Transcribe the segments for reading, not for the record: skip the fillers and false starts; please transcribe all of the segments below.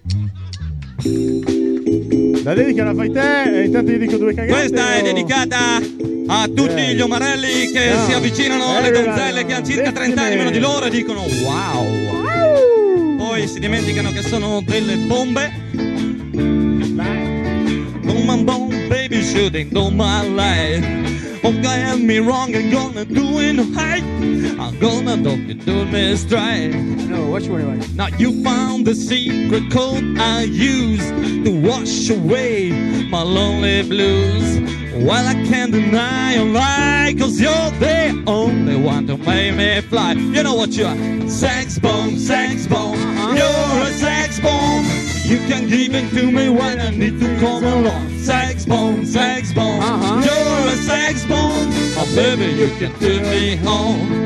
La dedica la fai te e intanto io dico due cagate. Questa è dedicata a tutti gli omarelli che si avvicinano alle donzelle che hanno circa 30 anni meno di loro e dicono wow. Poi si dimenticano che sono delle bombe. Bomb, bomb, baby shooting on my life. Oh, get me wrong, I'm gonna do it right. I'm gonna do me straight. No, what you want? Now you found the secret code I use to wash away my lonely blues. Well, I can't deny a lie, 'cause you're the only one to make me fly. You know what you are? Sex bomb, sex bomb. You're a sex bomb. You can give it to me when I need to come along. Sex bomb, sex bomb. You're a sex bomb. Oh, baby, you can do me home.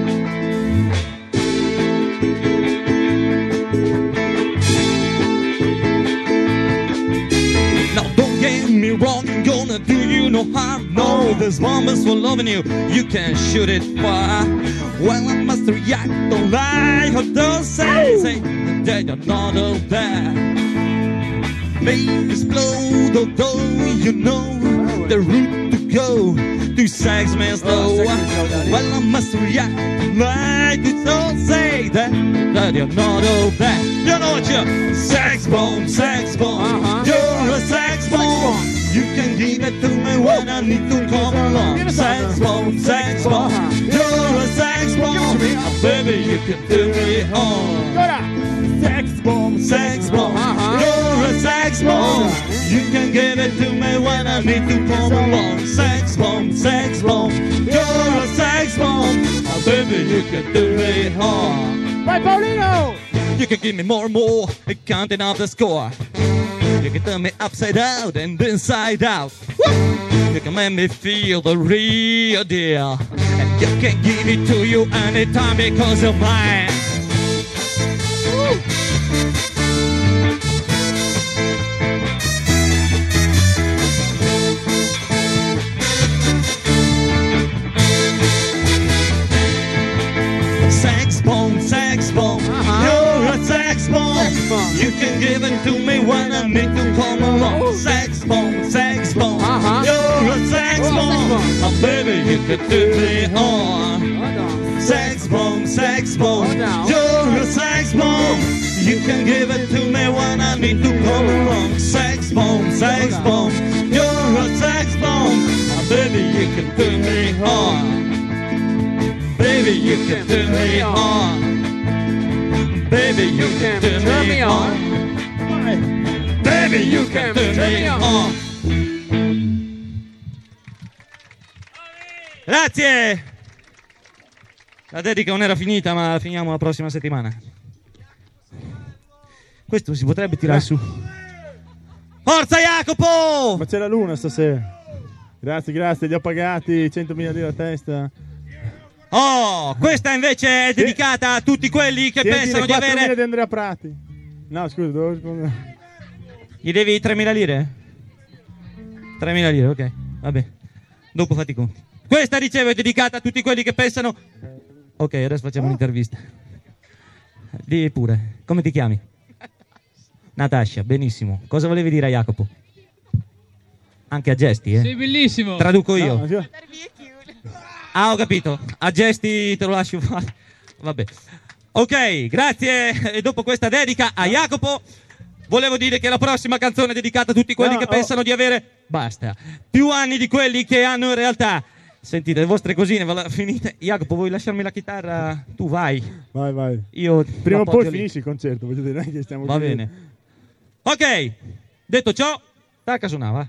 Now don't get me wrong, I'm gonna do you no harm. No, this bomb is for loving you. You can shoot it far. Well, I must react, don't lie, or don't say that you're not all there. Baby, explode, although you know the route to go to sex man slow. Well, I must react like you don't say that you're not all that. You know what you're? Sex bomb, sex bomb. You're a sex bomb. You can give it to me when I need to come along. Sex bomb, sex bomb. You're a sex bomb. Oh, baby, you can do me home. Sex bomb, sex bomb. You're a sex bomb. You can give it to me when I need to come along. Sex bomb, sex bomb. You're a sex bomb. Oh, baby, you can do me home. Vai Paulino! You can give me more and more, counting up the score. You can turn me upside down and inside out. Woo! You can make me feel the real deal. And you can give it to you anytime because you're mine. Woo! Sex bomb, sex bomb. You're a sex bomb. You can give it to me when I need to come along. Sex bomb, sex bomb. You're a sex bomb. Oh, baby, you can do me on. Sex bomb, sex bomb. You're a sex bomb. You can give it to me when I need to come along. Sex bomb, sex bomb. You're a sex bomb. Oh, baby, you can do me on. Baby, you can turn me on. Baby, you can turn me on. Baby, you can turn me on. Grazie. La dedica non era finita, ma la finiamo la prossima settimana. Questo si potrebbe tirare su. Forza Jacopo! Ma c'è la luna stasera. Grazie, grazie, li ho pagati 100.000 lire a testa. Oh, questa invece è dedicata a tutti quelli che pensano di avere... di Andrea Prati. No, scusa, devo rispondere. Gli devi 3.000 lire? 3.000 lire, ok. Vabbè, dopo fatti i conti. Questa, dicevo, è dedicata a tutti quelli che pensano... Ok, adesso facciamo un'intervista. Dì pure, come ti chiami? Natascia, benissimo. Cosa volevi dire a Jacopo? Anche a gesti, eh? Sei bellissimo. Traduco io. No, Ah, ho capito. A gesti te lo lascio fare. Vabbè. Ok, grazie. E dopo questa dedica a Jacopo, volevo dire che la prossima canzone è dedicata a tutti quelli che pensano di avere... Basta. Più anni di quelli che hanno in realtà... Sentite, le vostre cosine finite. Jacopo, vuoi lasciarmi la chitarra? Tu vai. Vai, vai. Io prima o poi finisci il concerto, voglio dire, che stiamo Va bene. Ok, detto ciò, tacca suonava.